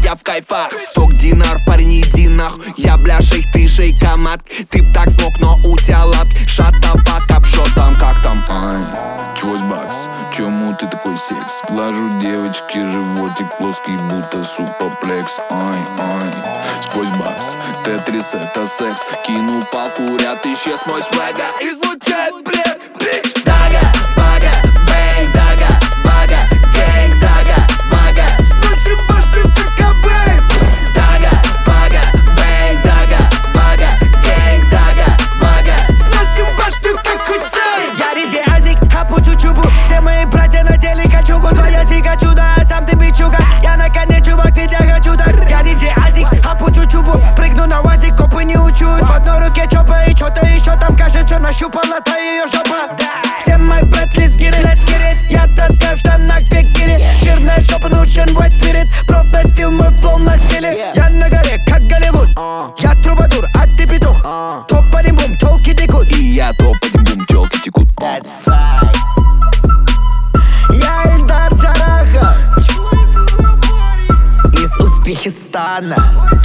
я в кайфах. 100 динар, парень, иди нахуй. Я бля шейх, ты шейка матки. Ты б так смог, но у тебя лапки. Shut the fuck up, шо там, как там? Ай, чвось бакс, чему ты такой секс? Глажу девочки животик плоский, будто супоплекс. Ай, сквозь бакс, тетрис это секс. Кинул палку, ряд, исчез мой свега. Излучает блеск, бич. Дага, бага, бэнг, дага, бага, гэнг, дага, бага. Сносим башню, как Кобейн. Дага, бага, бэнг, дага, бага, гэнг, дага, бага. Сносим башню, как Хусейн. Я диджей Азик, хапу чучубу. Все мои братья надели качугу. Твоя сига чудо, а сам ты бичуга. Я на коне, чувак, ведь я хочу так. Я диджей Азик, хапу чучубу. Прыгну на вазик, копы не учут. В одной руке чопа и что-то еще там, кажется, нащупала та ее жопа. Все мои братли let's get it. Я таскаю в штанах фигири. Жирная жопа, нужен white spirit. Правда стил, мой флоу на стиле. Я на горе, как Голливуд. Я трубадур, а ты петух. Топ-один-бум, толки текут. И я топ-один-бум, тёлки текут. That's fine. Я Эльдар Джарахов из Узбекистана.